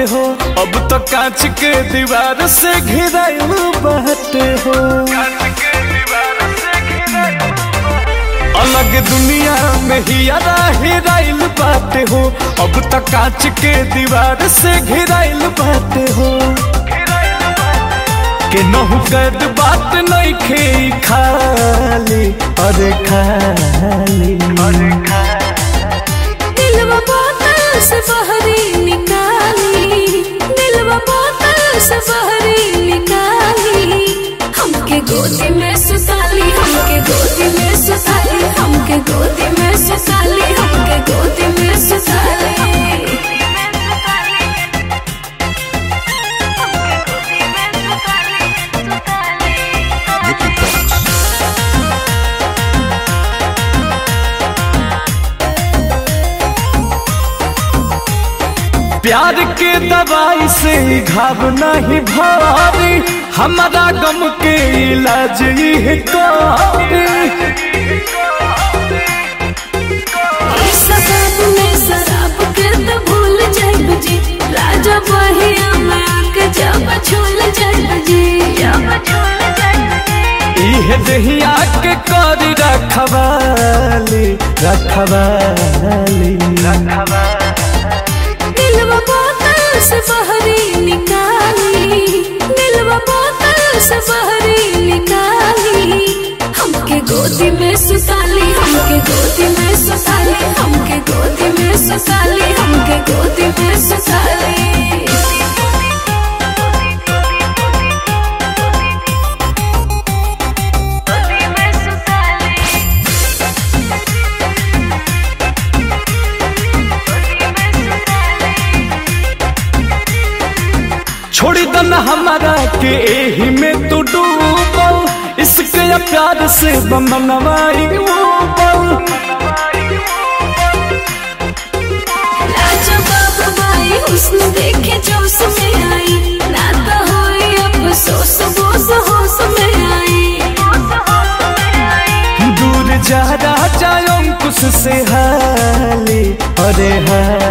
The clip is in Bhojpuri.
हो, अब तो कांच के दीवार से घिराइल बाटे हो। अलग दुनिया में हियारा हेराइल बाटे हो, अब तो कांच के दीवार से घिराइल बाटे हो। के नहु कैद बात नहीं खे खाली, अरे खाली दिलवा बोतल से बहरी निकाली, दिलवा बोतल से बहरी निकाली। हमके गोदी में सुसाली, हमके गोदी में सुसाली, हमके गोदी में सुसाली, हमके गोदी में सुसाली। प्यार के दवाई से घाव नहीं भारी, हमारा गम के इलाज ये कारी। शराब में शराब के तो भूल जाइब जी, राजा बहिया में आके जब झूल जाइब जी। इहे दहिया के करी रखवाली, रखवाली दिलवा बोतल से बहरी निकाली, दिलवा बोतल से बहरी निकाली। हमके गोदी में सुसाली, हमके गोदी में सुसाली, हमके गोदी में सुसाली, हमके गोदी में सुसाली। छोड़ी दन हमारा के एही में तू डूबल, इसके प्यार से बमनवाई राजा बाबा भाई हुस्न देखे जोश में आई, ना तो होई अफसोस बोस होश में आई। दूर जा राजा अंकुश से हाली, अरे हाली